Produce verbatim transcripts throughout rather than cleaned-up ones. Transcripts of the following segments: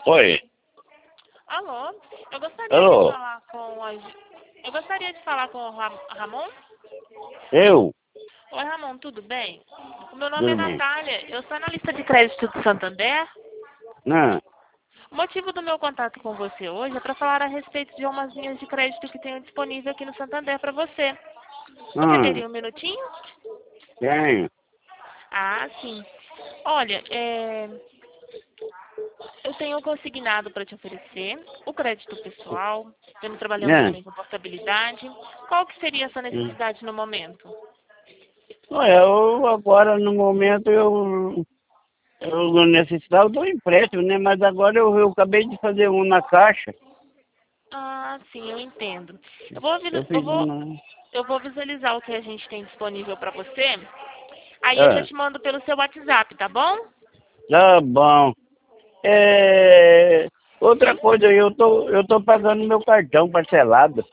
Oi. Alô, eu gostaria de Alô. falar com a... Eu gostaria de falar com o Ra- Ramon. Eu? Oi, Ramon, tudo bem? O meu nome é Tudo bem. Natália, eu sou analista de crédito do Santander. Não. O motivo do meu contato com você hoje é para falar a respeito de umas linhas de crédito que tenho disponível aqui no Santander para você. Você Hum. teria um minutinho? Tenho. Ah, sim. Olha, é, eu tenho consignado para te oferecer o crédito pessoal, estamos trabalhando Né? também com portabilidade. Qual que seria a sua Hum. necessidade no momento? Olha, eu agora no momento eu, eu necessitava do empréstimo, né? Mas agora eu, eu acabei de fazer um na caixa. Ah, sim, eu entendo. Eu vou, Eu vi- eu fiz vou, uma. eu vou visualizar o que a gente tem disponível para você. Aí eu já Ah, te mando pelo seu WhatsApp, tá bom? tá bom. É, outra coisa, eu tô, eu tô pagando meu cartão parcelado.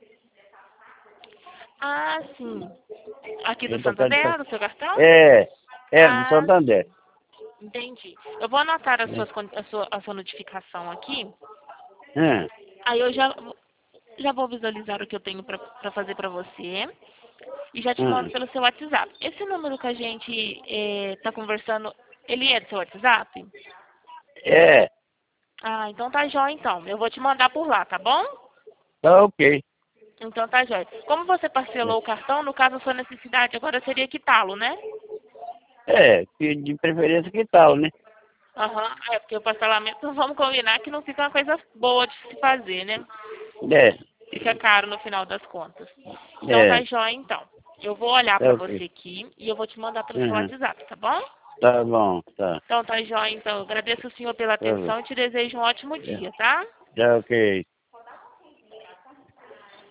Ah, sim. Aqui do Eu tô Santander, pagando. do seu cartão? É, é, do Ah, Santander. entendi. Eu vou anotar as É. suas, con- a, sua, a sua notificação aqui. Hum. Aí eu já, já vou visualizar o que eu tenho para fazer para você. E já te mando Hum. pelo seu WhatsApp. Esse número que a gente está conversando, ele é do seu WhatsApp? É, Ah, então tá jóia então. Eu vou te mandar por lá, tá bom? tá ok. Então tá jóia. Como você parcelou o cartão, no caso a sua necessidade agora seria quitá-lo, né? É, que de preferência que tal, né? Aham, é porque o parcelamento, vamos combinar que não fica uma coisa boa de se fazer, né? É, Fica caro no final das contas. Então tá é, jóia então. Eu vou olhar tá pra ok. você aqui e eu vou te mandar pelo seu Uhum. WhatsApp, tá bom? Tá bom, tá. Então tá jóia então. Eu agradeço o senhor pela Tá bom. atenção e te desejo um ótimo É, dia, tá? tá ok.